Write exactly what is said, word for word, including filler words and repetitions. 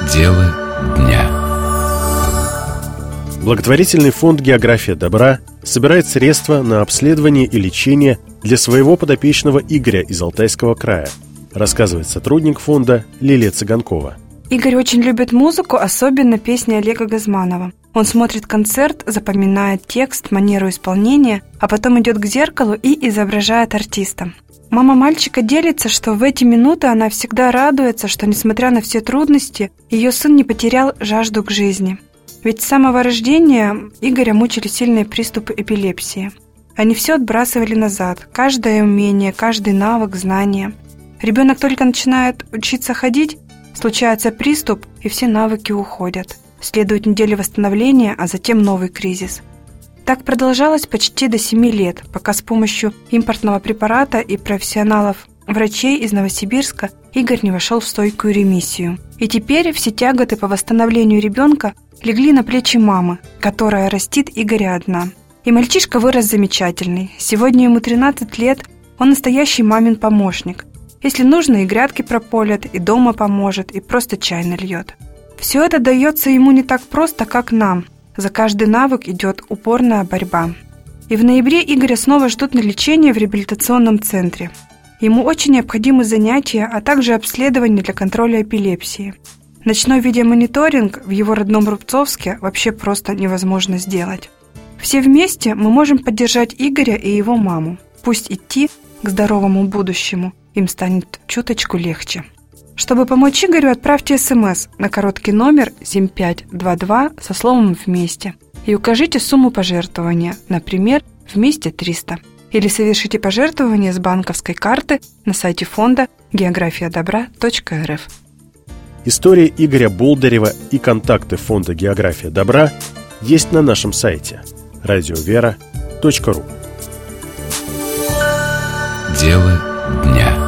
Дело дня. Благотворительный фонд «География добра» собирает средства на обследование и лечение для своего подопечного Игоря из Алтайского края, рассказывает сотрудник фонда Лилия Цыганкова. Игорь очень любит музыку, особенно песни Олега Газманова. Он смотрит концерт, запоминает текст, манеру исполнения, а потом идет к зеркалу и изображает артиста. Мама мальчика делится, что в эти минуты она всегда радуется, что, несмотря на все трудности, ее сын не потерял жажду к жизни. Ведь с самого рождения Игоря мучили сильные приступы эпилепсии. Они все отбрасывали назад, каждое умение, каждый навык, знание. Ребенок только начинает учиться ходить, случается приступ, и все навыки уходят. Следует неделя восстановления, а затем новый кризис. Так продолжалось почти до семи лет, пока с помощью импортного препарата и профессионалов-врачей из Новосибирска Игорь не вошел в стойкую ремиссию. И теперь все тяготы по восстановлению ребенка легли на плечи мамы, которая растит Игоря одна. И мальчишка вырос замечательный. Сегодня ему тринадцать лет, он настоящий мамин помощник. Если нужно, и грядки прополет, и дома поможет, и просто чай нальет. Все это дается ему не так просто, как нам. За каждый навык идет упорная борьба. И в ноябре Игоря снова ждут на лечение в реабилитационном центре. Ему очень необходимы занятия, а также обследование для контроля эпилепсии. Ночной видеомониторинг в его родном Рубцовске вообще просто невозможно сделать. Все вместе мы можем поддержать Игоря и его маму. Пусть идти к здоровому будущему им станет чуточку легче. Чтобы помочь Игорю, отправьте смс на короткий номер семь пять два два со словом «Вместе» и укажите сумму пожертвования, например, «Вместе триста». Или совершите пожертвование с банковской карты на сайте фонда география добра точка эр эф. История Игоря Болдырева и контакты фонда «География добра» есть на нашем сайте радиовера точка ру. Дело дня.